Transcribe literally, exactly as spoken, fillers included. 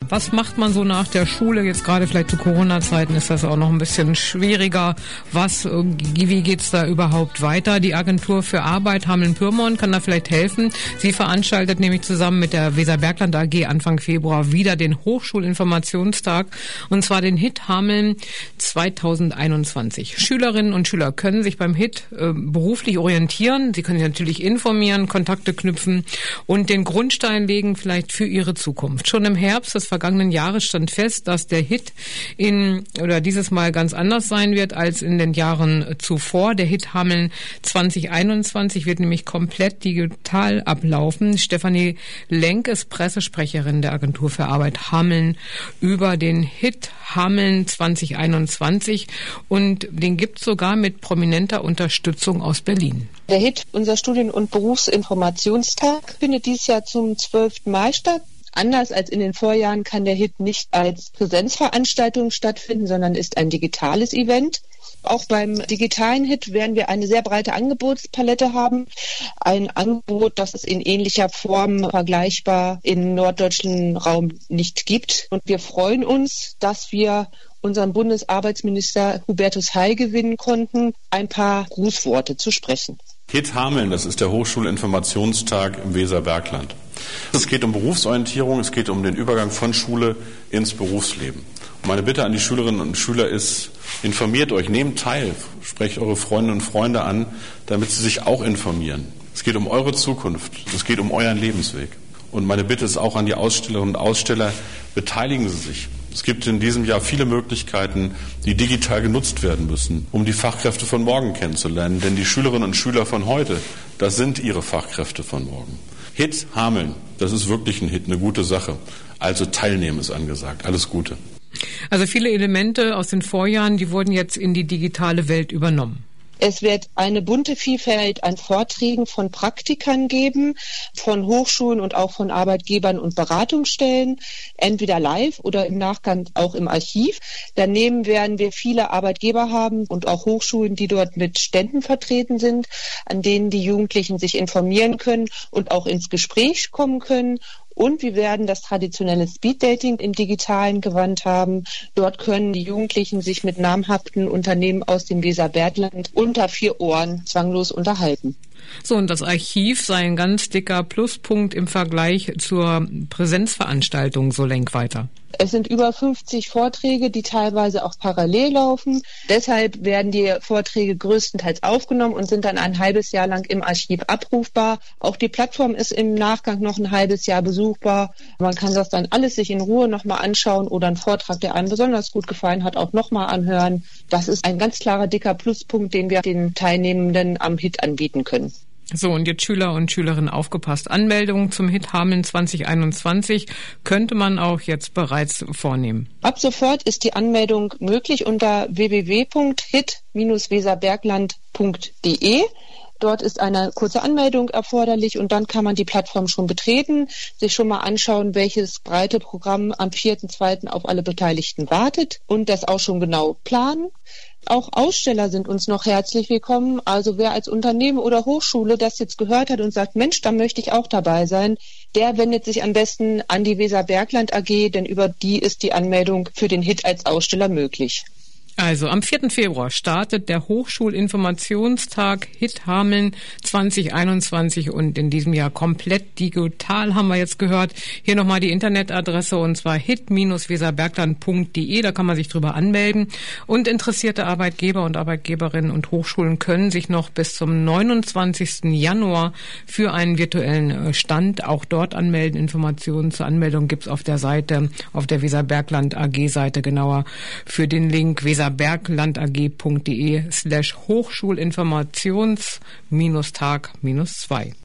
Was macht man so nach der Schule? Jetzt gerade vielleicht zu Corona-Zeiten ist das auch noch ein bisschen schwieriger. Was, wie geht's da überhaupt weiter? Die Agentur für Arbeit Hameln-Pyrmont kann da vielleicht helfen. Sie veranstaltet nämlich zusammen mit der Weserbergland A G Anfang Februar wieder den Hochschulinformationstag, und zwar den H I T Hameln zwanzig einundzwanzig. Schülerinnen und Schüler können sich beim H I T äh, beruflich orientieren. Sie können sich natürlich informieren, Kontakte knüpfen und den Grundstein legen vielleicht für ihre Zukunft. Schon im Herbst des vergangenen Jahres stand fest, dass der H I T in oder dieses Mal ganz anders sein wird als in den Jahren zuvor. Der H I T Hameln zwanzig einundzwanzig wird nämlich komplett digital ablaufen. Stefanie Lenk ist Pressesprecherin der Agentur für Arbeit Hameln über den H I T Hameln zwanzig einundzwanzig, und den gibt es sogar mit prominenter Unterstützung aus Berlin. Der H I T, unser Studien- und Berufsinformationstag, findet dieses Jahr zum zwölften Mai statt. Anders als in den Vorjahren kann der H I T nicht als Präsenzveranstaltung stattfinden, sondern ist ein digitales Event. Auch beim digitalen H I T werden wir eine sehr breite Angebotspalette haben. Ein Angebot, das es in ähnlicher Form vergleichbar im norddeutschen Raum nicht gibt. Und wir freuen uns, dass wir unseren Bundesarbeitsminister Hubertus Heil gewinnen konnten, ein paar Grußworte zu sprechen. H I T Hameln, das ist der Hochschulinformationstag im Weserbergland. Es geht um Berufsorientierung, es geht um den Übergang von Schule ins Berufsleben. Und meine Bitte an die Schülerinnen und Schüler ist, informiert euch, nehmt teil, sprecht eure Freundinnen und Freunde an, damit sie sich auch informieren. Es geht um eure Zukunft, es geht um euren Lebensweg. Und meine Bitte ist auch an die Ausstellerinnen und Aussteller, beteiligen Sie sich. Es gibt in diesem Jahr viele Möglichkeiten, die digital genutzt werden müssen, um die Fachkräfte von morgen kennenzulernen. Denn die Schülerinnen und Schüler von heute, das sind ihre Fachkräfte von morgen. H I T Hameln, das ist wirklich ein Hit, eine gute Sache. Also teilnehmen ist angesagt. Alles Gute. Also viele Elemente aus den Vorjahren, die wurden jetzt in die digitale Welt übernommen. Es wird eine bunte Vielfalt an Vorträgen von Praktikern geben, von Hochschulen und auch von Arbeitgebern und Beratungsstellen, entweder live oder im Nachgang auch im Archiv. Daneben werden wir viele Arbeitgeber haben und auch Hochschulen, die dort mit Ständen vertreten sind, an denen die Jugendlichen sich informieren können und auch ins Gespräch kommen können. Und wir werden das traditionelle Speeddating im digitalen Gewand haben. Dort können die Jugendlichen sich mit namhaften Unternehmen aus dem Weserbergland unter vier Ohren zwanglos unterhalten. So, und das Archiv sei ein ganz dicker Pluspunkt im Vergleich zur Präsenzveranstaltung, so Lenk weiter. Es sind über fünfzig Vorträge, die teilweise auch parallel laufen. Deshalb werden die Vorträge größtenteils aufgenommen und sind dann ein halbes Jahr lang im Archiv abrufbar. Auch die Plattform ist im Nachgang noch ein halbes Jahr besuchbar. Man kann das dann alles sich in Ruhe nochmal anschauen oder einen Vortrag, der einem besonders gut gefallen hat, auch nochmal anhören. Das ist ein ganz klarer, dicker Pluspunkt, den wir den Teilnehmenden am H I T anbieten können. So, und jetzt Schüler und Schülerinnen aufgepasst. Anmeldungen zum H I T Hameln zwanzig einundzwanzig könnte man auch jetzt bereits vornehmen. Ab sofort ist die Anmeldung möglich unter w w w punkt hit Bindestrich weserbergland punkt d e. Dort ist eine kurze Anmeldung erforderlich und dann kann man die Plattform schon betreten, sich schon mal anschauen, welches breite Programm am vierten zweiten auf alle Beteiligten wartet und das auch schon genau planen. Auch Aussteller sind uns noch herzlich willkommen. Also wer als Unternehmen oder Hochschule das jetzt gehört hat und sagt, Mensch, da möchte ich auch dabei sein, der wendet sich am besten an die Weserbergland A G, denn über die ist die Anmeldung für den H I T als Aussteller möglich. Also am vierten Februar startet der Hochschulinformationstag H I T Hameln zwanzig einundzwanzig und in diesem Jahr komplett digital, haben wir jetzt gehört. Hier nochmal die Internetadresse, und zwar hit Bindestrich weserbergland punkt d e, da kann man sich drüber anmelden. Und interessierte Arbeitgeber und Arbeitgeberinnen und Hochschulen können sich noch bis zum neunundzwanzigsten Januar für einen virtuellen Stand auch dort anmelden. Informationen zur Anmeldung gibt's auf der Seite, auf der Weserbergland A G Seite genauer für den Link weserbergland punkt d e slash Hochschulinformations Tag zwei.